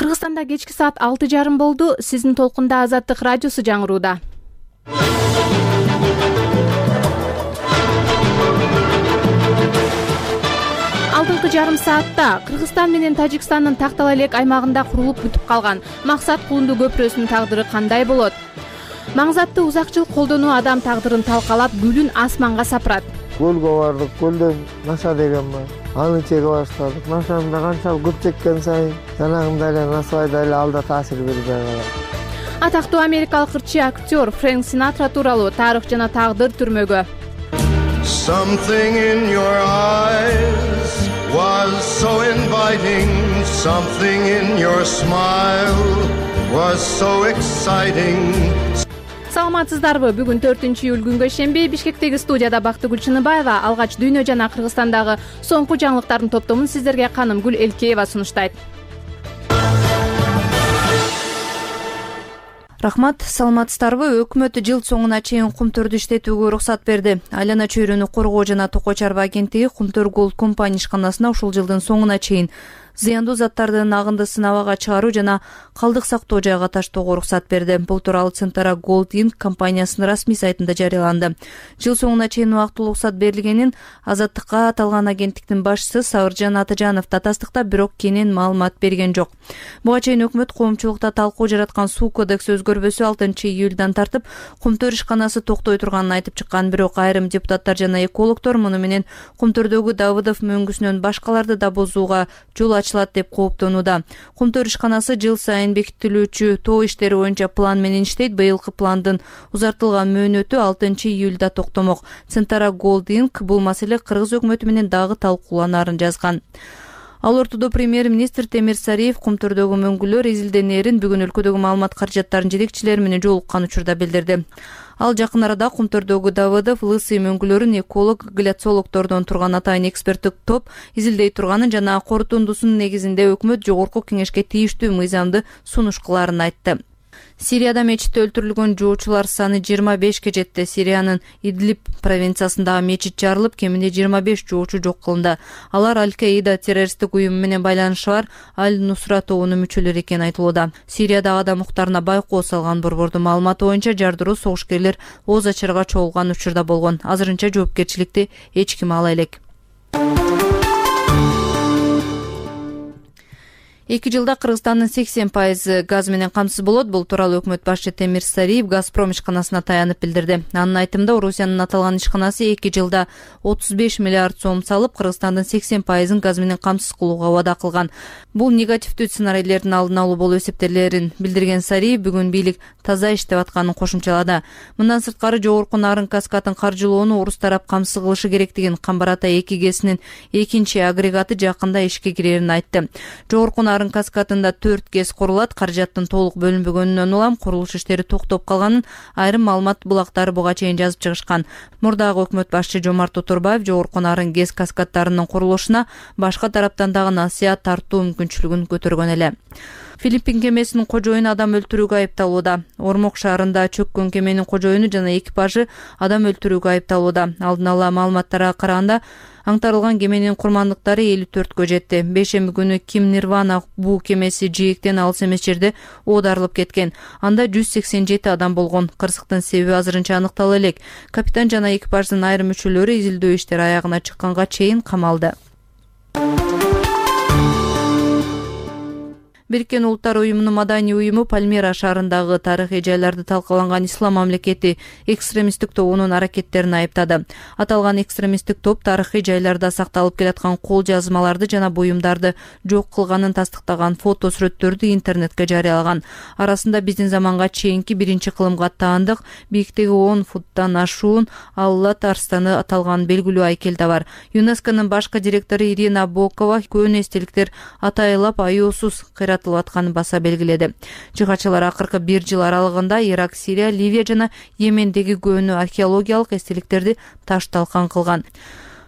Кыргызстанда кечки саат 6:30 болду. Сиздин толкунда Азаттык радиосу жаңырууда. Алдыңкы жарым саатта Кыргызстан менен Тажикстандын Тактал элек аймагында курулуп бүтүп калган Максат Кулунду көпүрөсүнүн тагдыры кандай болот? Маңзатты узак жыл колдонуу адам тагдырын талкалап, гүлүн асманга сапырат. Көлгө бардык, көлдөн наша деген бар. Аны чеге баштадык. Нашаны да канчалык көп чеккен сайын жанагындай эле насыбайдай эле алда таасир бербей калат. Атактуу америкалык ырчы актер Фрэнк Синатра тууралуу тарых жана тагдыр түрмөгө. Something in your eyes was so inviting, something in your smile was so exciting. Саламатсыздарбы? Бүгүн 4-июль күнгө шемби Бишкектеги студияда Бактыгүл Чыныбаева алгач дүйнө жана Кыргызстандагы соңку жаңылыктардын топтомун сиздерге Канымгүл Элкеева сунуштайт. Рахмат, саламатсыздарбы? Өкмөт жыл соңуна чейин кумтөрдү иштетүүгө уруксат берди. Айлана чөйрөнү коргоо жана токой чарба агенттиги Кумтөр Голд компания ишканасына ушул жылдын соңуна чейин зыяндуу заттардын агындысын абага чыгаруу жана калдык сактоо жайга таштоого уруксат берди. Бул тууралуу Центара Голд Инк компаниясынын расмий сайтында жарыяланды. Жыл соңуна чейин убактылуу уруксат берилгенин Азаттыкка аталган агенттиктин башчысы Сабыржан Атажанов да тастыктап, бирок кенен маалымат берген жок. Буга чейин өкмөт коомчулукта талкуу жараткан суу кодекси өзгөрбөсү 6-июлдан тартып Кумтөр ишканасы токтой турганын айтып чыккан, бирок айрым депутаттар жана экологдор муну менен Кумтөрдөгү Давыдов мөңгүсүнөн башкаларды да бузууга жол ачылат деп кооптонууда. Кумтөр ишканасы жыл сайын бекитилүүчү тоо иштери боюнча план менен иштейт. Быйылкы пландын узартылган мөөнөтү 6-июлда токтомок. Центара Голд Инк бул маселе кыргыз өкмөтү менен дагы талкууланарын жазган. Ал ортодо премьер-министр Темир Сариев Кумтөрдөгү мөңгүлөр изилденерин бүгүн өлкөдөгү маалымат каражаттарынын жетекчилери менен жолуккан учурда билдирди. Ал жакын арада Кумтөрдөгү Давыдов, Лысый мөңгүлөрүн эколог, гляцологдордон турган атайын эксперттик топ изилдей турганын жана корутундусунун негизинде өкмөт жогорку кеңешке тийиштүү мыйзамды сунуш кылаарын айтты. Сирияда мечитте өлтүрүлгөн жоочулар саны 25ке жетти. Сириянын Идлиб провинциясындагы мечит жарылып, кеминде 25 жоочу жок кылынды. Алар Аль-Каида террористтик уюму менен байланышы бар Аль-Нусра тобунун мүчөлөрү экени айтылууда. Сириядагы адам укуктарына байкоо салган борбордун маалыматы боюнча жардыруу согушкерлер ооз ачарга чогулган учурда болгон. Азырынча жоопкерчиликти эч ким ала элек. 2 жылда Кыргызстандын 80% газ менен камсыз болот. Бул тууралуу өкмөт башчы Темир Сариев Газпром ишканасына таянып билдирди. Анын айтымында, Орусиянын аталган ишканасы 2 жылда 35 миллиард сом салып, Кыргызстандын 80% газ менен камсыз кылууга убада кылган. Бул негативдүү сценарийлердин алдын алуу болуп эсептелерин билдирген Сариев бүгүн бийлик таза иштеп атканын кошумчалады. Мындан сырткары жогорку нарын каскадын каржылоону орус тарап камсыз кылышы керектигин, Камбар-Ата 2 ГЭСинин экинчи агрегаты жакында ишке кирерин айтты. Жогорку нарын каскадында 4 ГЭС курулат. Каражаттын толук бөлүнбөгөнүнөн улам курулуш иштери токтоп калганын айрым маалымат булактары буга чейин жазып чыгышкан. Мурдагы өкмөт башчы Жомарт Оторбаев жогорку нарын ГЭС каскаддарынын курулушуна башка тараптан дагы насыят тартуу мүмкүнчүлүгүн көтөргөн эле. Филиппин кемесинин кожоюну адам өлтүрүүгө айыпталууда. Ормок шаарында чөккөн кеменин кожоюну жана экипажы адам өлтүрүүгө айыпталууда. Алдын ала маалыматтарга караганда, аңтарылган кеменин курмандыктары 54кө жетти. Бейшемби күнү Ким Нирвана буу кемеси жээктен алыс эмес жерде оодарылып кеткен. Анда 187 адам болгон. Кырсыктын себеби азырынча аныктала элек. Капитан жана экипаждын айрым мүчөлөрү изилдөө иштери аягына чыкканга чейин камалды. Бириккен Улуттар уюмунун маданий уюму Пальмира шаарындагы тарыхый жайларды талкаланган Ислам мамлекети экстремисттик тобунун аракеттерин айыптады. Аталган экстремисттик топ тарыхый жайларда сакталып келаткан кол жазмаларды жана буюмдарды жок кылганын тастыктаган фото сүрөттөрдү интернетке жарыялаган. Арасында биздин заманга чейинки биринчи кылымга таандык, бийиктиги 10 футтан ашуун Аллат арстаны аталган белгилүү айкел да бар. ЮНЕСКОнун башкы директору Ирина Бокова көөнө эстеликтер атайылап аюусуз кыйратылып атканын баса белгиледи. Жыгачылар акыркы 1 жыл аралыгында Ирак, Сирия, Ливия жана Йемендеги көөнө археологиялык эстеликтерди таш талкан кылган.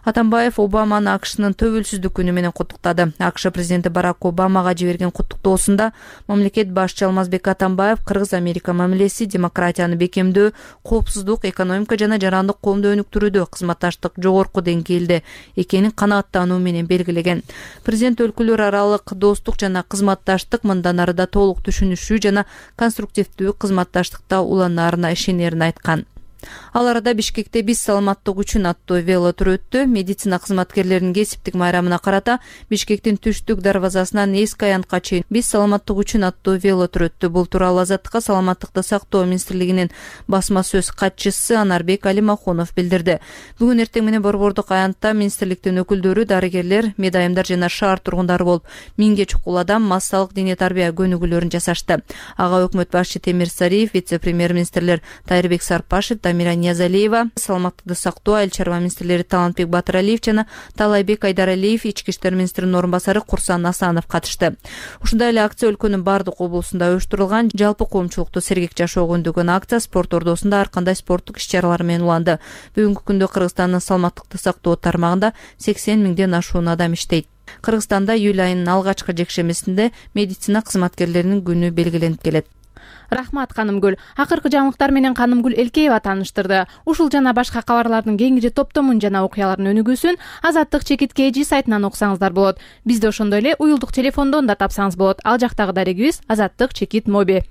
Атамбаев Обаманы АКШнын төбөлсүздүк күнү менен куттуктады. АКШ президенти Барак Обамага жиберген куттуктоосунда мамлекет башчы Алмазбек Атамбаев Кыргыз-Америка мамилеси, демократияны бекемдөө, коопсуздук, экономика жана жарандык коомду өнүктүрүүдө кызматташтык жогорку деңгээлде экенин канааттануу менен белгилеген. Президент өлкөлөр аралык достук жана кызматташтык мындан ары да толук түшүнүшүү жана конструктивдүү кызматташтыкта уланаарына ишенерин айткан. Ал арада Бишкекте биз саламаттык үчүн аттуу велотур өттү. Медицина кызматкерлеринин кесиптик майрамына карата Бишкектин түштүк дарбазасынан эски аянтка чейин биз саламаттык үчүн аттуу велотур өттү. Бул тууралуу Азаттыкка саламаттыкты сактоо министрлигинин басма сөз катчысы Анарбек Алимахунов билдирди. Бүгүн эртең менен борбордук аянтта министрликтин өкүлдөрү, дарыгерлер, медайымдар жана шаар тургундары болуп 1000ге чукул адам массалык дене тарбия көнүгүүлөрүн жасашты. Ага өкмөт башчы Темир Сариев, вице-премьер-министрлер Тайырбек Сарпашев, Тамира Ниязалиева, саламаттыкты сактоо айыл чарба министрлери Талантбек Батыралиев жана Талайбек Айдаралиев, ички иштер министринин орун басары Курсан Асанов катышты. Ушундай эле акция өлкөнүн бардык облусунда уюштурулган. Жалпы коомчулукту сергек жашоо көндөгөн акция спорт ордосунда ар кандай спорттук иш-чаралар менен уланды. Бүгүнкү күндө Кыргызстандын саламаттыкты сактоо тармагында 80 миңден ашуун адам иштейт. Кыргызстанда июль айынын алгачкы жекшемесинде медицина кызматкерлеринин күнү белгиленип келет. Рахмат Канымгүл. Акыркы жаңылыктар менен Канымгүл Элкеева тааныштырды. Ушул жана башка кабарлардын кеңири топтомун жана окуялардын өнүгүүсүн Азаттык чекит KG сайтынан окусаңыздар болот. Бизди ошондой эле уюлдук телефондон да тапсаңыз болот. Ал жактагы дарегибиз Азаттык чекит моби.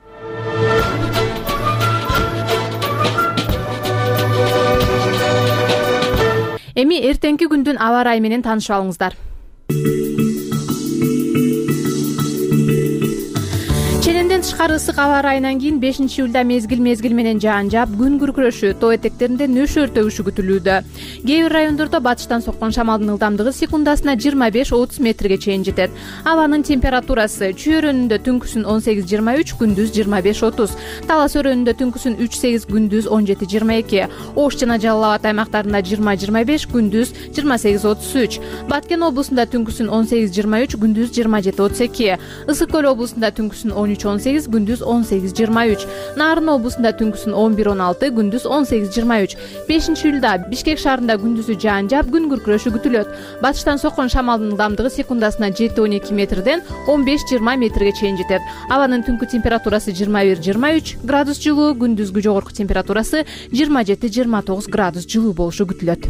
Эми эртеңки күндүн аба ырайы менен таанышып алыңыздар. Чененден тышкары ысык аба ырайынан кийин 5-июлда мезгил менен жаан жаап, күн күркүрөшү, тоо этектеринде нөшөр төгүшү күтүлүүдө. Кээ бир райондордо батыштан соккон шамалдын ылдамдыгы секундасына 25-30 метрге чейин жетет. Абанын температурасы чөйрөнүндө түнкүсүн 18-23, күндүз 25-30, Талас өрөөнүндө түнкүсүн 3-8, күндүз 17-22, Ош жана Жалал Абад аймактарында 20-25, күндүз 28-33, Баткен облусунда түнкүсүн 18-23, күндүз 27-32, Ысык көл облусунда түнкүсүн 13-18, күндүз 18-23, Нарын облусунда түнкүсүн 11-16, күндүз 18-23. 5-июлда Бишкек шаарында күндүзү жаан жаап, күн күркүрөшү күтүлөт. Батыштан соккон шамалдын ылдамдыгы секундасына 7-12 метрден 15-20 метрге чейин жетет. Абанын түнкү температурасы 21-23 градус жылуу, күндүзгү жогорку температурасы 27-29 градус жылуу болушу күтүлөт.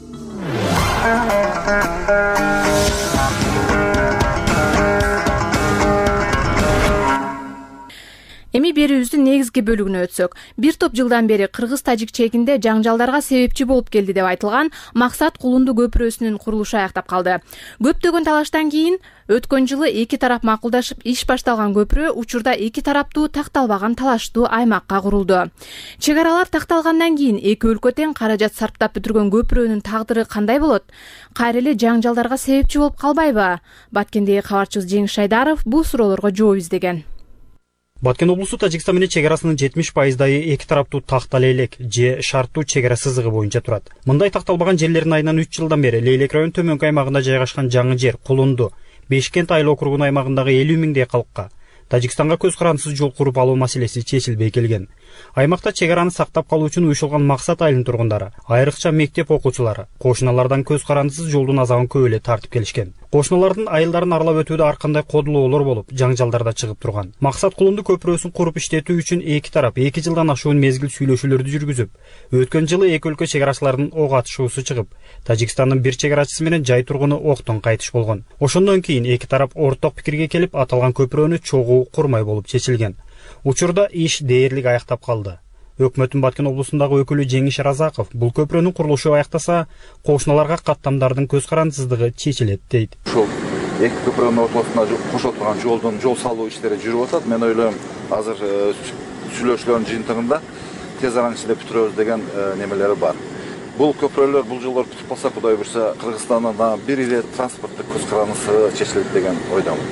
Эми берүүбүздүн негизги бөлүгүнө өтсөк, бир топ жылдан бери кыргыз-тажик чегинде жаңжалдарга себепчи болуп келди деп айтылган Максат Кулунду көпүрөсүнүн курулушу аяктап калды. Көптөгөн талаштан кийин өткөн жылы эки тарап макулдашып иш башталган көпүрө учурда эки тараптуу такталбаган талаштуу аймакка курулду. Чек аралар такталгандан кийин эки өлкө тең каражат сарптап бүтүргөн көпүрөнүн тагдыры кандай болот? Кайра эле жаңжалдарга себепчи болуп калбайбы? Баткендеги кабарчыбыз Жеңиш Шайдаров бул суроолорго жооп издеген. Баткен облусу Тажикстан менен чек арасынын 70% эки тараптуу тактал элек же шарттуу чек ара сызыгы боюнча турат. Мындай такталбаган жерлердин айынан 3 жылдан бери Лейлек район төмөнкү аймагында жайгашкан жаңы жер Кулунду, Бешкент айыл округунун аймагындагы 50 миңдей калкка Тажикстанга көз карандысыз жол куруп алуу маселеси чечилбей келген. Аймакта чек араны сактап калуу үчүн уюшулган Максат айылынын тургундары, айрыкча мектеп окуучулары, кошуналардан көз карандысыз жолдун азабын көп эле тартып келишкен. Кошуналардын айылдарын аралап өтүүдө ар кандай кодулоолор болуп, жаңжалдарда чыгып турган. Максат Кулунду көпүрөсүн куруп иштетүү үчүн эки тарап 2 жылдан ашуун мезгил сүйлөшүүлөрдү жүргүзүп, өткөн жылы эки өлкө чек арачыларынын ок атышуусу чыгып, Тажикстандын бир чек арачысы менен жай тургуну октон кайтыш болгон. Ошондон кийин эки тарап орток пикирге келип, аталган көпүрөнү чогуу курмай болуп чечилген. Учурда иш дээрлик аяктап калды. Өкмөттүн Баткен облусундагы өкүлү Жеңиш Разаков бул көпүрөнүн курулушу аяктаса, кошуналарга каттамдардын көз карандысыздыгы чечилет дейт. Ошол эки көпүрөнүн ортосуна кошо турган жол салуу иштери жүрүп атат. Мен ойлойм, азыр сүйлөшүүлөрдүн жыйынтыгында тез аранын ичинде бүтүрөбүз деген немелери бар. Бул көпүрөлөр бул жылдар бүтүп калса, Кудай буйрса, Кыргызстандын бир эле транспорттук көз карандысы чечилет деген ойдомун.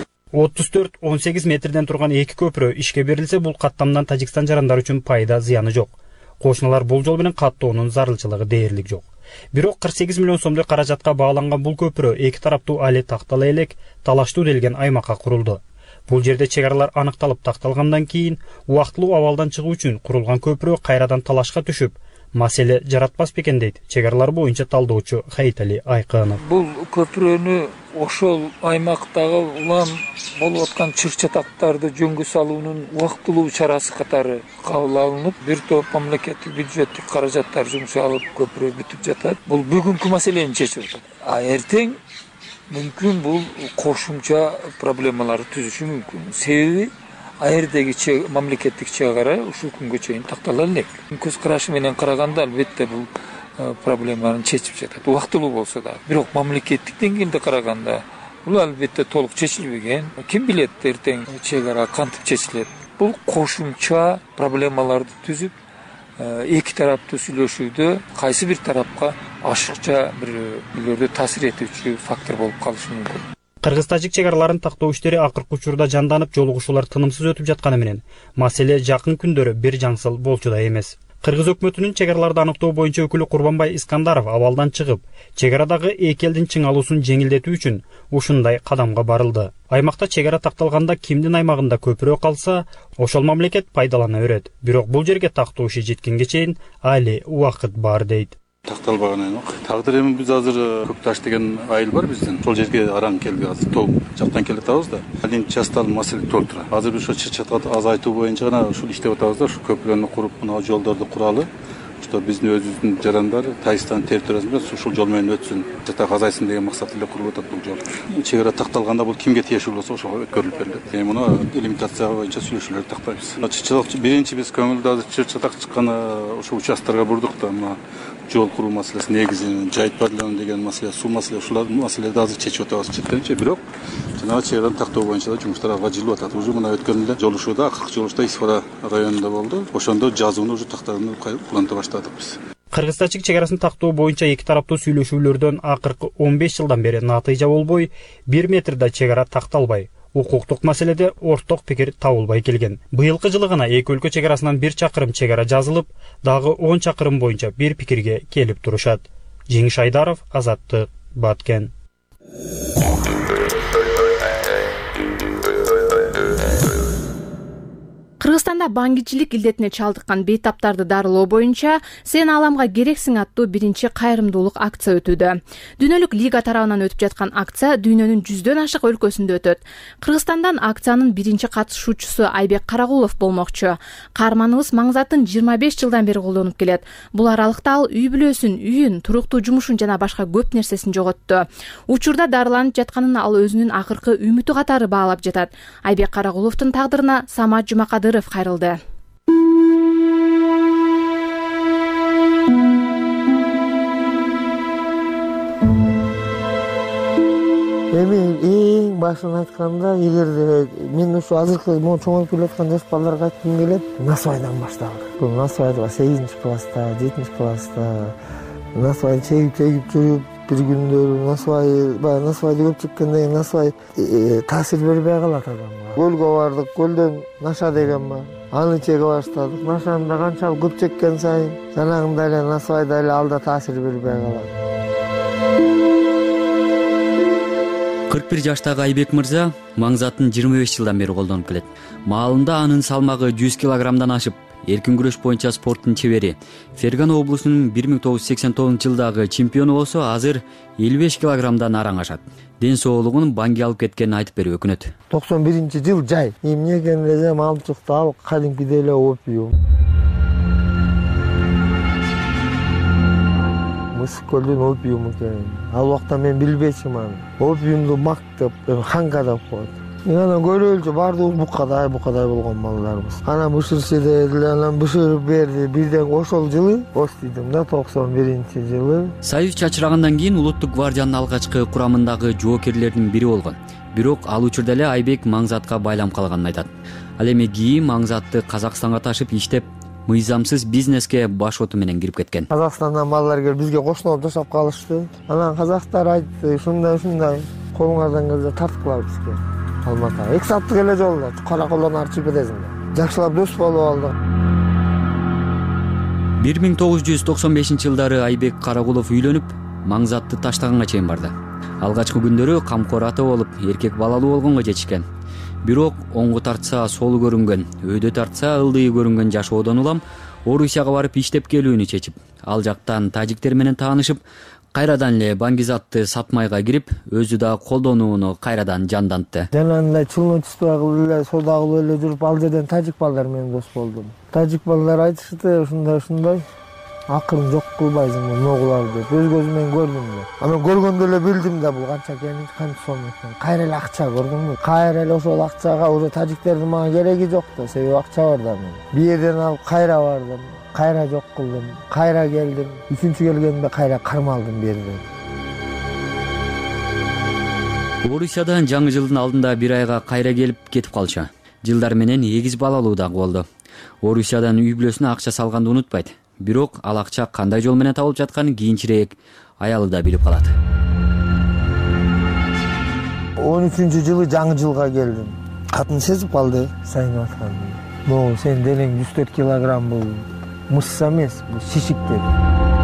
34-18 метрден турган эки көпүрө ишке берилсе, бул каттамдан Тажикстан жарандары үчүн пайда зыяны жок. Кошуналар бул жол менен каттоонун зарылчылыгы дээрлик жок. Бирок 48 миллион сомдой каражатка бааланган бул көпүрө эки тараптуу али тактала элек талаштуу делген аймакка курулду. Бул жерде чек аралар аныкталып такталгандан кийин убактылуу абалдан чыгуу үчүн курулган көпүрө кайрадан талашка түшүп, маселе жаратпас бекен дейт чек аралар боюнча талдоочу Хайтали Айкынов. Бул көпүрөнү ошол аймактагы улам болуп аткан чыр-чатактарды жөнгө салуунун убактылуу чарасы катары кабыл алынып, бир топ мамлекеттик бюджеттик каражаттар жумшалып көпүрө бүтүп жатат. Бул бүгүнкү маселени чечип атат. А эртең мүмкүн бул кошумча проблемаларды түзүшү мүмкүн. Себеби аердеги мамлекеттик чек ара ушул күнгө чейин тактала элек. Көз карашы менен караганда албетте бул проблемаларын чечип жатат. Убактылуу болсо да, бирок мамлекеттик деңгээлде караганда бул албетте толук чечилбеген. Ким билет эртең чек ара кантип чечилет? Бул кошумча проблемаларды түзүп, эки тараптуу сүйлөшүүдө кайсы бир тарапка ашыкча бир таасир этүүчү фактор болуп калышы мүмкүн. Кыргыз-тажик чек араларын тактоо иштери акыркы учурда жанданып, жолугушуулар тынымсыз өтүп жатканы менен маселе жакын күндөрү бир жаңсыл болчудай эмес. Кыргыз өкмөтүнүн чек араларды аныктоо боюнча өкүлү Курбанбай Искандаров абалдан чыгып, чек арадагы эки элдин чыңалуусун жеңилдетүү үчүн ушундай кадамга барылды. Аймакта чек ара такталганда кимдин аймагында көпүрө калса, ошол мамлекет пайдалана берет. Бирок бул жерге тактоо иши жеткенге чейин али убакыт бар дейт. Такталбаган аймак. Тагдыр эми биз азыр Көкташ деген айыл бар биздин. Ошол жерге араң келди азыр топ жактан келатабыз да. Алин частал маселе толуп турат. Азыр ошо чыр-чатакты азайтуу боюнча гана ушул иштеп атабыз да. Ушу көпүрөнү куруп, мына жолдорду куралы. Что биздин өзүбүздүн жарандар Тайстан территориясында ушул жол менен өтсүн, жатак азайсын деген максат эле куруп атат бул жол. Чек ара такталганда бул кимге тиешелүү болсо ошого өткөрүлүп берилет. Эми муну делимитация боюнча сүйлөшүүлөрдү тактайбыз. Чыр-чатак биринчи биз көңүлдө азыр чыр-чатак чыккан ошо участтарга бурдук да, мына жол куруу маселеси негизи, жайыт пайдалануу деген маселе, суу маселе, ушулар маселелерди азыр чечип атабыз четтенче. Бирок жанагы чек араны тактоо боюнча да жумуштар алга жылып атат. Уже мына өткөн эле жолугушууда, акыркы жолугушта Исфара районунда болду. Ошондо жазууну уже тактааны кулланта баштадык биз. Кыргыз-тажик чек арасын тактоо боюнча эки тараптуу сүйлөшүүлөрдөн акыркы 15 жылдан бери натыйжа болбой, 1 метрде чек ара такталбай, укуктук маселеде орток пикир табылбай келген. Быйылкы жылы гана эки өлкө чек арасынан 1 чакырым чек ара жазылып, дагы 10 чакырым боюнча бир пикирге келип турушат. Жеңиш Айдаров, Азаттык, Баткен. Кыргызстанда баңгичилик илдетине чалдыккан бейтаптарды дарылоо боюнча "Сен аламга керексиң" аттуу биринчи кайрымдуулук акция өтүүдө. Дүйнөлүк лига тарабынан өтүп жаткан акция дүйнөнүн 100дөн ашык өлкөсүндө өтөт. Кыргызстандан акциянын биринчи катышуучусу Айбек Карагулов болмокчу. Каарманыбыз Маңзатын 25 жылдан бери колдонуп келет. Бул аралыкта ал үй бүлөсүн, үйүн, туруктуу жумушун жана башка көп нерсесин жоготту. Учурда дарыланып жатканын ал өзүнүн акыркы үмүтү катары баалап жатат. Айбек Карагуловдун тагдырына Самат Жумакадыров кайрылды. Эми эң башын айтканда, эгерде мен ушу азыркы чоңоюп келаткан жаш балдарга айткым келет, насыбайдан башталды. Бул насыбайга 8-класста, 7-класста насыбайды чегип жүрүп, бир күндөрү насыбайды көп чеккенден кийин насыбай таасир бербей калат адамга. Көлгө бардык, көлдөн наша деген бар. Аны чеге баштадык. Нашаны да канчалык көп чеккен сайын жанагындай эле насыбайда эле алда таасир бербей калат. 41 жаштагы Айбек мырза Маңзатын 25 жылдан бери колдонуп келет. Маалында анын салмагы 100 килограммдан ашып, эркин күрөш боюнча спорттун чебери. Фергана облусунун 1989 жылдагы чемпиону болсо, азыр 55 килограммдан араң ашат. Ден соолугун банги алып кеткенин айтып берип өкүнөт. 91-жыл жай. Эмне экен десем, алчыкты ал кадимкидей эле опиум. Мыскөлдүн опиуму экен. Ал убакта мен билбечим аны. Опиумду мактап, ханга деп коет. Анан көрөлчү бардыгыбыз букадай болгон балдарбыз. Анан бышырчы дедиле, анан бышырып берди. Бирден ошол жылы остидим да 91-жылы. Союз чачырагандан кийин Улуттук гвардиянын алгачкы курамындагы жоокерлердин бири болгон. Бирок ал учурда эле Айбек Маңзатка байлам калганын айтат. Ал эми кийин Маңзатты Казакстанга ташып иштеп, мыйзамсыз бизнеске баш оту менен кирип кеткен. Казакстандан балдар келип бизге кошуна болуп жашап калышты. Анан казактар айтты, ушундай колуңардан келсе тарткыла бизге. Алматыга 2 сааттык эле жолдо Караколдон арчып кетесиң. Жакшылап дос болуп алдык. 1995-жылдары Айбек Карагулов үйлөнүп, Маңзатты таштаганга чейин барды. Алгачкы күндөрү камкор ата болуп, эркек балалуу болгонго жетишкен. Бирок оңго тартса солу көрүнгөн, өйдө тартса ылдый көрүнгөн жашоодон улам Орусияга барып иштеп келүүнү чечип, ал жактан тажиктер менен таанышып, кайрадан эле баңгизатты сатмайга кирип, өзү да колдонууну кайрадан жандантты. Жанагындай чулночество кылып эле, соода кылып эле жүрүп, ал жерден тажик балдар менен дос болдум. Тажик балдар айтышты, ушундай. Акырын жок кылбайсың могулар деп. Өз көзүмөн көрдүм да. Анан көргөндө эле билдим да, бул канча экенин, канча сом экенин. Кайра эле акча көрдүмбү? Кайра эле ошол акчага уже тажиктердин мага кереги жок да, себеби акча бар да мен. Биерден алып кайра бардым, кайра жок кылдым, кайра келдим. Үчүнчү келгенде кайра кармалдым биерден. Орусиядан жаңы жылдын алдында бир айга кайра келип кетип калчу. Жылдар менен 8 балалуу дагы болду. Орусиядан үй бүлөсүнө акча салганды унутпайт. Бирок ал акча кандай жол менен табылып жатканын кийинчерээк аялы да билип калат. 13-жылы жаңы жылга келдим. Катын сезип калды, сайынып атканын. Могу сен денең 104 килограмм, бул мышца эмес, бул шишик dedi.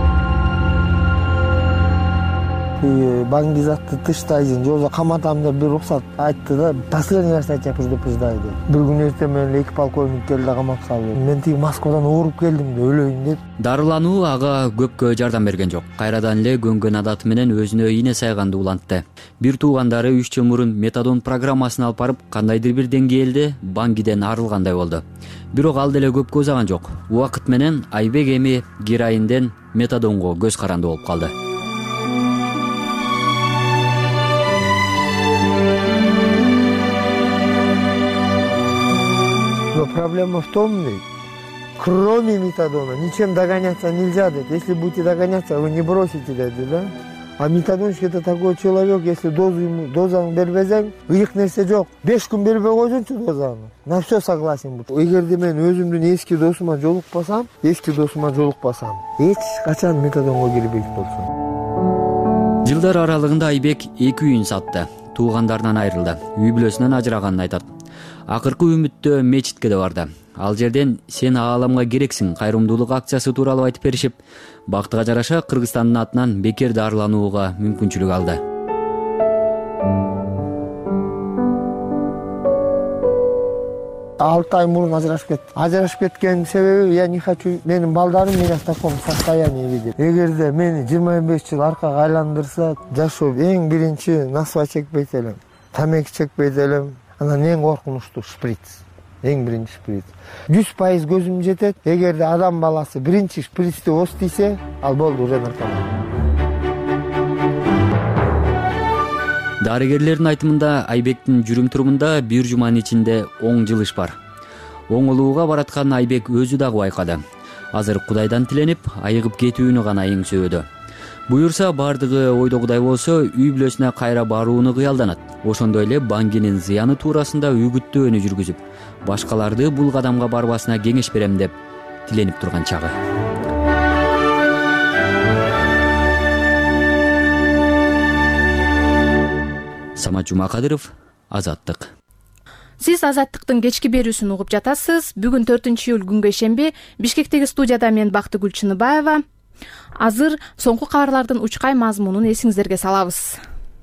Баңгизатты тыштайсың, жозо каматам деп бир уруксат айтты да, последний раз я тебя предупреждаю деп. Бир күн эртең менен 2 полковник келди да камап салды. Мен тиги Москвадан ооруп келдим да, өлөйүн деп. Дарылануу ага көпкө жардам берген жок. Кайрадан эле көнгөн адаты менен өзүнө ийне сайганды улантты. Бир туугандары 3 жыл мурун метадон программасын алып барып, кандайдыр бир деңгээлде баңгиден арылгандай болду. Бирок ал деле көпкө узаган жок. Убакыт менен Айбек эми героинден метадонго көз каранды болуп калды. Но проблема в том, кроме метадона ничем догоняться нельзя, если будете догоняться, вы не бросите, да? А метадонщик это такой человек, если дозаны бербесең, ыйык нерсе жок. 5 күн бербей койсоңчу дозаны. На все согласен бут. Эгерде мен өзүмдүн эски досума жолукпасам, эч качан метадонго кирбейт болсом. Жылдар аралыгында Айбек 2 үйүн сатты. Туугандарынан айрылды. Үй бүлөсүнөн ажыраганын айтат. Акыркы үмүттө мечитке да барды. Ал жерден сен ааламга керексиң кайрымдуулук акциясы тууралуу айтып беришип, бактыга жараша Кыргызстандын атынан бекер дарыланууга мүмкүнчүлүк алды. Алты ай мурун ажырашып кеткен себеби, я не хочу, менин балдарым меня в таком состоянии видеть. Эгерде мени 25 жыл аркага айландырса, жашоо эң биринчи насва чекпейт элем, тамеки чекпейт элем. Анан эң коркунучтуу шприц. Эң биринчи шприц. 100% көзүм жетет. Эгерде адам баласы биринчи шприцти ос тийсе, ал болду, уже наркоман. Дарыгерлердин айтымында Айбектин жүрүм-турумунда бир жуманын ичинде оң жылыш бар. Оңолууга бараткан Айбек өзү дагы байкады. Азыр Кудайдан тиленип, айыгып кетүүнү гана эңсөөдү. Буюрса бардыгы ойдогудай болсо, үй бүлөсүнө кайра барууну кыялданат. Ошондой эле баңгинин зыяны туурасында үгүттөөнү жүргүзүп, башкаларды бул кадамга барбасына кеңеш берем деп тиленип турган чагы. Самат Жумакадыров, Азаттык. Сиз Азаттыктын кечки берүүсүн угуп жатасыз. Бүгүн 4-июль күнгө шемби Бишкектеги студияда мен Бактыгүл Чыныбаева. Азыр соңку кабарлардын учкай мазмунун эсиңиздерге салабыз.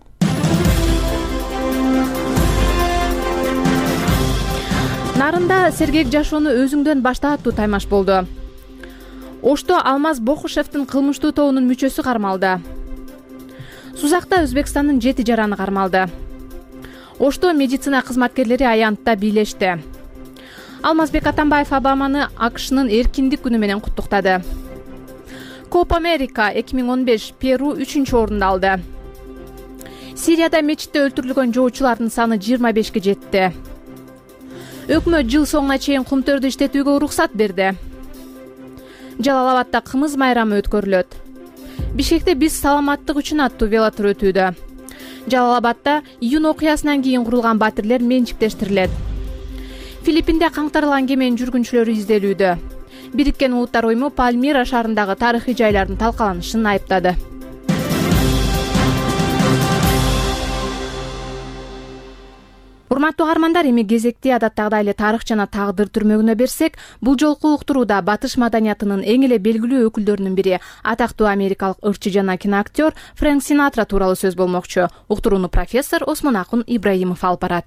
Нарында сергек жашоону өзүңдөн башта аттуу таймаш болду. Ошто Алмаз Бокушевдин кылмыштуу тобунун мүчөсү кармалды. Сузакта Өзбекстандын 7 жараны кармалды. Ошто медицина кызматкерлери аянтта бийлешти. Алмазбек Атамбаев Обаманы АКШнын эркиндик күнү менен куттуктады. Коп Америка 2015 Перу 3-чү орунду алды. Сирияда мечитте өлтүрүлгөн жоочулардын саны 25-ке жетти. Өкмөт жыл соңуна чейин кумтөрдү иштетүүгө уруксат берди. Жалал-Абадда кымыз майрамы өткөрүлөт. Бишкекте биз саламаттык үчүн аттуу велотур өтүүдө. Жалал-Абадда июнь окуясынан кийин курулган батирлер менчиктештирилет. Филиппинде каңтарылган кеменин жүргүнчүлөрү изделүүдө. Бириккен Улуттар уюму Пальмира шаарындагы тарыхый жайлардын талкаланышын айыптады. Урматтуу каармандар, эми кезекти адаттагыдай эле тарых жана тагдыр түрмөгүнө берсек, бул жолку уктурууда батыш маданиятынын эң эле белгилүү өкүлдөрүнүн бири, атактуу америкалык ырчы жана киноактер Фрэнк Синатра тууралуу сөз болмокчу. Уктурууну профессор Осмонакун Ибраимов алып барат.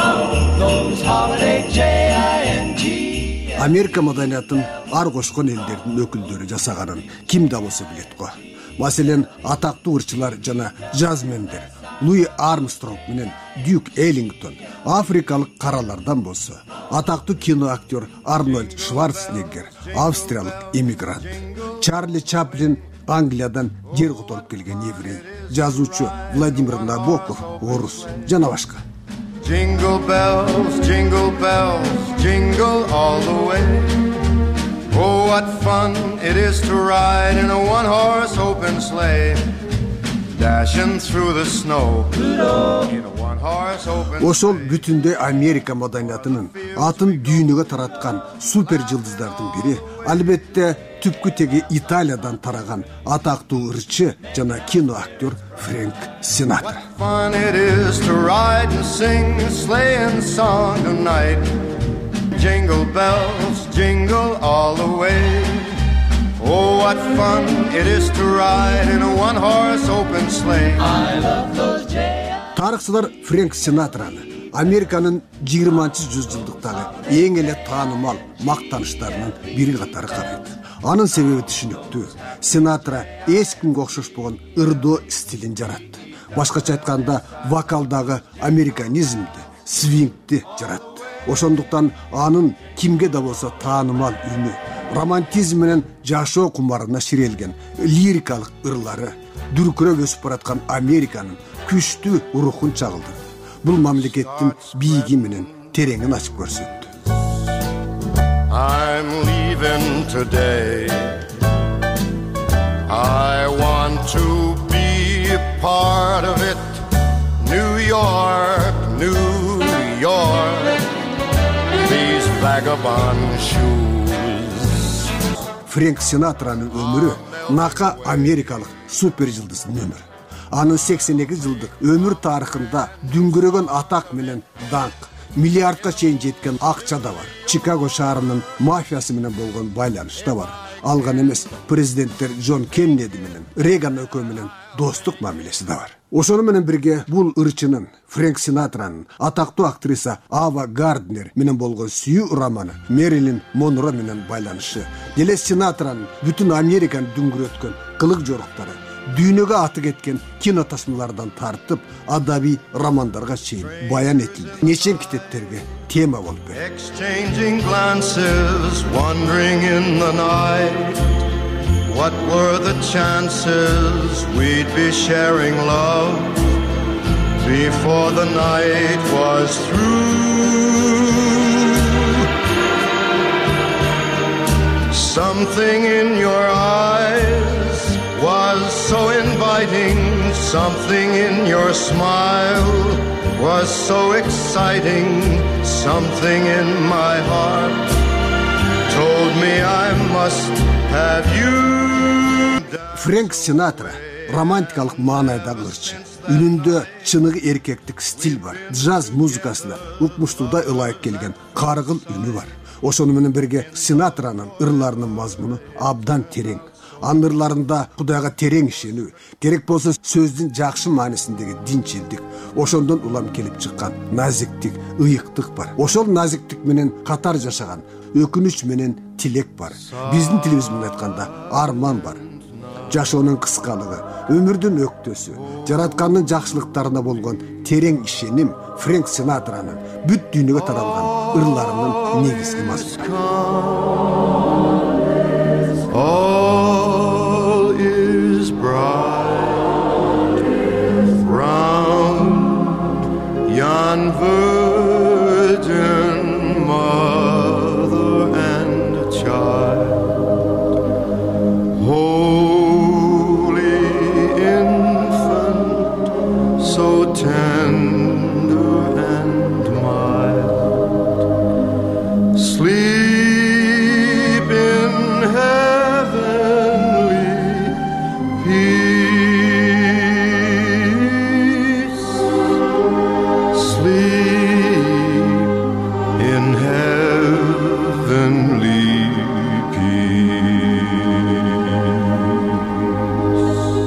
Америка маданиятын ар кошкон элдердин өкүлдөрү жасаганын ким да болсо билет го. Маселен, атактуу ырчылар жана жазмендер Луи Армстронг менен Дюк Эллингтон, африкалык каралардан болсо атактуу кино актер Арнольд Шварценеггер, австриялык эмигрант, Чарли Чаплин Англиядан жер которуп келген еврей, жазуучу Владимир Набоков орус жана башка. Jingle bells, jingle all the way. Oh, what fun it is to ride in a one-horse open sleigh, dashing through the snow in a one-horse open sleigh. Ошол бүтүндөй Америка маданиятынын атын дүйнөгө тараткан супер жылдыздардын бири, албетте түпкү теги Италиядан тараган атактуу ырчы жана кино актер Фрэнк Синатра. What fun it is to ride and sing a sleighing song tonight. Jingle bells, jingle all the way. Oh, what fun it is to ride in a one-horse open sleigh. I love those days. Тарыхчылар Фрэнк Синатраны Американын 20-жылдыктагы эң эле таанымал мактаныштарынын бири катары карайт. Анын себеби түшүнүктүү. Синатра эч кимге окшошпогон ырдоо стилин жаратты. Башкача айтканда, вокалдагы американизмди, свингди жаратты. Ошондуктан анын кимге да болсо таанымал үнү, романтизм менен жашоо кумарына ширелген лирикалык ырлары дүркүрөп өсүп бараткан Американын күчтүү рухун чагылдырды. Бул мамлекеттин бийиги менен тереңин ачып көрсөттү. I'm leaving today. I want to be a part of it. New York, New York. These vagabond shoes. Фрэнк Синатранын өмүрү нака америкалык супер жылдыздын өмүрү. Анын 82 жылдык өмүр тарыхында дүңгүрөгөн атак менен даңк, миллиардка чейин жеткен акча да бар. Чикаго шаарынын мафиясы менен болгон байланыш да бар. Алган эмес президенттер Джон Кеннеди менен Рейган өкө менен достук мамилеси да бар. Ошону менен бирге бул ырчынын Фрэнк Синатранын атактуу актриса Ава Гарднер менен болгон сүйүү романы Мэрилин Монро менен байланышы, деле Синатранын бүтүн Американы дүңгүрөткөн кылык жоруктары, дүйнөгө аты кеткен кино тасмалардан тартып адабий романдарга чейин баян этилди. Нечен китептерге тема болуп кетти. Exchanging glances, wandering in the night. What were the chances we'd be sharing love before the night was through? Something in your eyes was so inviting, something in your smile was so exciting, something in my heart told me I must have you. Фрэнк Синатра романтикалык маанайдагы ырчы. Үнүндө чыныгы эркектик стиль бар. Джаз музыкасына укмуштуудай ылайык келген каргыл үнү бар. Ошону менен бирге Синатранын ырларынын мазмуну абдан терең. Анын ырларында Кудайга терең ишенүү, керек болсо сөздүн жакшы маанисиндеги динчилдик, ошондон улам келип чыккан назиктик, ыйыктык бар. Ошол назиктик менен катар жашаган өкүнүч менен тилек бар. Биздин тилибиз менен айтканда арман бар. Жашоонун кыскалыгы, өмүрдүн өктөсү, жараткандын жакшылыктарына болгон терең ишеним Фрэнк Синатранын бүт дүйнөгө таралган ырларынын негизги мазмуну. All is bright round yon virgin mother and child. So tender and mild, sleep in heavenly peace, sleep in heavenly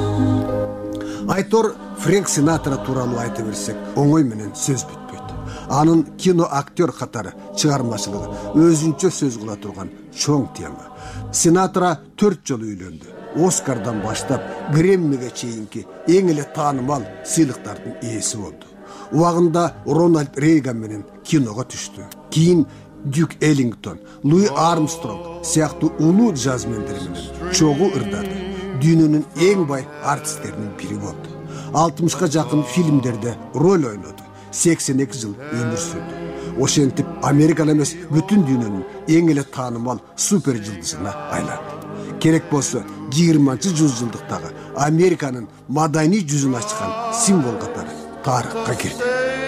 peace. Айтор Фрэнк Синатра тууралуу айта берсек, оңой менен сөз бүтпөйт. Анын кино актер катары чыгармачылыгы өзүнчө сөз кыла турган чоң тема. Синатра 4 жолу үйлөндү. Оскардан баштап Грэммиге чейинки эң эле таанымал сыйлыктардын ээси болду. Убагында Рональд Рейган менен киного түштү. Кийин Дюк Эллингтон, Луи Армстронг сыяктуу улуу жазмендер менен чогуу ырдады. Дүйнөнүн эң бай артисттеринин бири болду. 60га жакын фильмдерде роль ойноду. 82 жыл өмүр сүрдү. Ошентип Американы эмес бүтүн дүйнөнүн эң эле таанымал супер жылдызына айланды. Керек болсо 20-жылдыктагы Американын маданий жүзүн ачкан символ катары тарыхка кирди.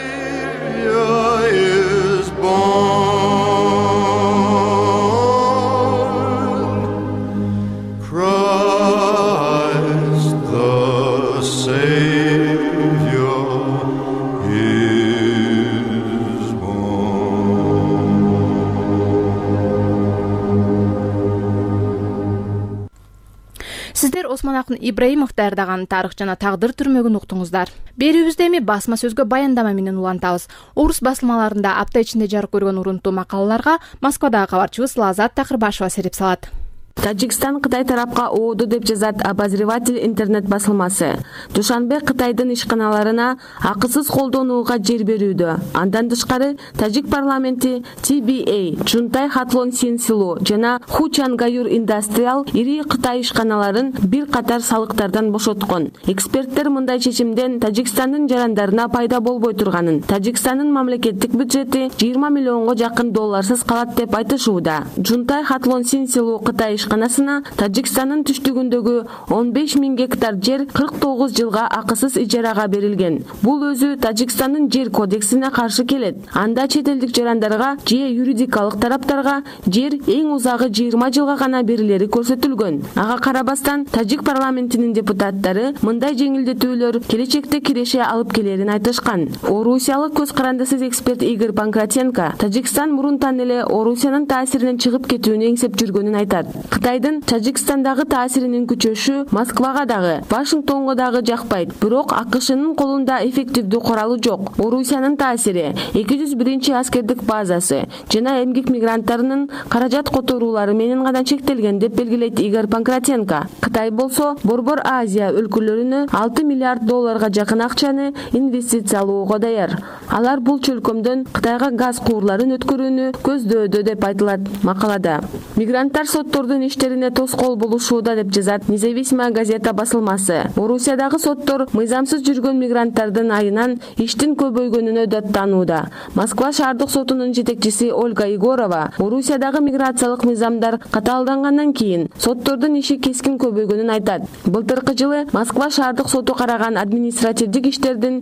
Сиздер Осмон Акын Ибраимов даярдаган тарых жана тагдыр түрмөгүн уктуңуздар. Берүүбүздө эми басма сөзгө баяндама менен улантабыз. Орус басылмаларында апта ичинде жарык көргөн урунтуу макалаларга Москвадагы кабарчыбыз Лазат Такырбашева сереп салат. Тажикстан Кытай тарапка ооду деп жазат Обозреватель интернет басылмасы. Душанбе Кытайдын ишканаларына акысыз колдонууга жер берүүдө. Андан тышкары Тажик парламенти TBA, Чунтай Хатлон Синсилу жана Хучангаюр Индастриал ири Кытай ишканаларын бир катар салыктардан бошоткон. Эксперттер мындай чечимден Тажикстандын жарандарына пайда болбой турганын, Тажикстандын мамлекеттик бюджети 20 миллионго жакын долларсыз калат деп айтышууда. Чунтай Хатлон Синсилу Кытай ишканасына Тажикстандын түштүгүндөгү 15 000 гектар жер 49 жылга акысыз ижарага берилген. Бул өзү Тажикстандын жер кодексине каршы келет. Анда чет элдик жарандарга же юридикалык тараптарга жер эң узагы 20 жылга гана берилери көрсөтүлгөн. Ага карабастан Тажик парламентинин депутаттары мындай жеңилдетүүлөр келечекте киреше алып келерин айтышкан. Орусиялык көз карандысыз эксперт Игорь Панкратенко Тажикстан мурунтан эле Орусиянын таасиринен чыгып кетүүнү эңсеп жүргөнүн айтат. Кытайдын Тажикстандагы таасиринин күчөшү Москвага дагы, Вашингтонго дагы жакпайт. Бирок АКШнын колунда эффективдүү куралы жок. Орусиянын таасири 201 аскердик базасы жана эмгек мигранттарынын каражат которуулары менен гана чектелген деп белгилейт Игорь Панкратенко. Кытай болсо Борбор Азия өлкөлөрүнө 6 миллиард долларга жакын акчаны инвестициялоого даяр. Алар бул чөлкөмдөн Кытайга газ куурларын өткөрүүнү көздөөдө деп айтылат макалада. Мигранттар соттордун иштерине тоскоол болушууда деп жазат Независимая газета басылмасы. Орусиядагы соттор мыйзамсыз жүргөн мигранттардын айынан иштин көбөйгөнүнө даттанууда. Москва шаардык сотунун жетекчиси Ольга Егорова Орусиядагы миграциялык мыйзамдар катаалдангандан кийин соттордун иши кескин көбөйгөнүн айтат. Былтыркы жылы Москва шаардык соту караган административдик иштердин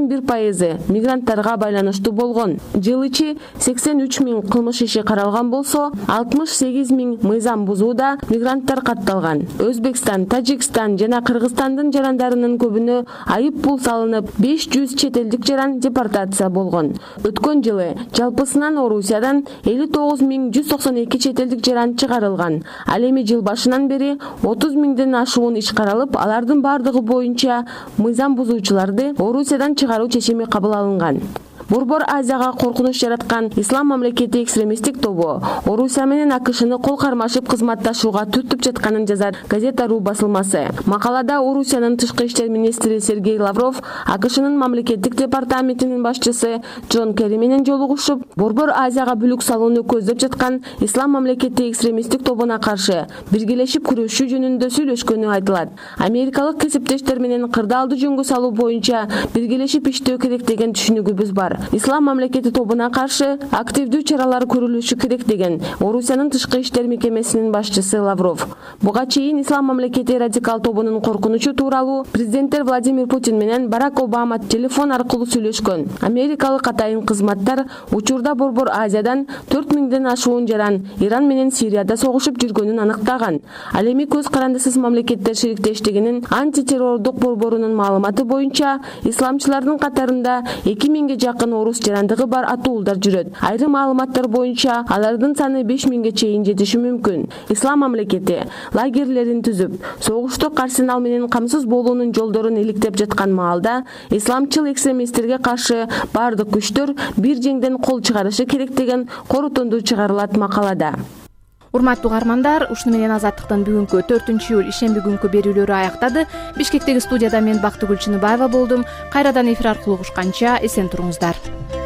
81% мигранттарга байланыштуу болгон. Жыл ичи 83 000 кылмыш иши каралган болсо, 68 000 мыйзам бузууда мигранттар катталган. Өзбекстан, Тажикстан жана Кыргызстандын жарандарынын көбүнө айып пул салынып, 500 чет элдик жаран депортация болгон. Өткөн жылы жалпысынан Орусиядан 59 192 чет элдик жаран чыгарылган. Ал эми жыл башынан бери 30 000ден ашуун иш каралып, алардын бардыгы боюнча мыйзам бузуучуларды Орусиядан чыгаруу чечими кабыл алынган. Борбор Азияга коркунуч жараткан Ислам мамлекети экстремисттик тобу Орусия менен АКШны кол кармашып кызматташууга түртүп жатканын жазат Газета.ру басылмасы. Макалада Орусиянын тышкы иштер министри Сергей Лавров АКШнын мамлекеттик департаментинин башчысы Джон Керри менен жолугушуп, Борбор Азияга бүлүк салууну көздөп жаткан Ислам мамлекети экстремисттик тобуна каршы биргелешип күрөшүү жөнүндө сүйлөшкөнү айтылат. Америкалык кесиптештер менен кырдаалды жөнгө салуу боюнча биргелешип иштөө керек деген түшүнүгүбүз бар. Ислам мамлекети тобуна каршы активдүү чаралар көрүлүшү керек деген Орусиянын тышкы иштер мекемесинин башчысы Лавров. Буга чейин Ислам мамлекети радикал тобунун коркунучу тууралуу президенттер Владимир Путин менен Барак Обама телефон аркылуу сүйлөшкөн. Америкалык атайын кызматтар учурда Борбор Азиядан 4000ден ашуун жаран Иран менен Сирияда согушуп жүргөнүн аныктаган. Ал эми көз карандысыз мамлекеттер шериктештигинин антитеррордук борборунун маалыматы боюнча исламчылардын катарында 2000ге жакын миңдеген орус жарандыгы бар атуулдар жүрөт. Айрым маалыматтар боюнча алардын саны 5000 чейин жетиши мүмкүн. Ислам мамлекети лагерлерин түзүп, согуштук арсенал менен камсыз болуунун жолдорун иликтеп жаткан маалда исламчыл экстремисттерге каршы бардык күчтөр бир жеңден кол чыгарышы керек деген корутунду чыгарылат макалада. Урматтуу угармандар, ушуну менен Азаттыктын бүгүнкү 4-июль ишемби күнкү берүүлөрү аяктады. Бишкектеги студияда мен Бактыгүл Чыныбаева болдум. Кайрадан эфир аркылуу угушканча эсен туруңуздар.